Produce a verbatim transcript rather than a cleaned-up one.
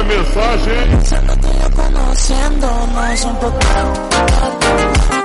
mensagem. Solo tú y yo conociéndonos un poco.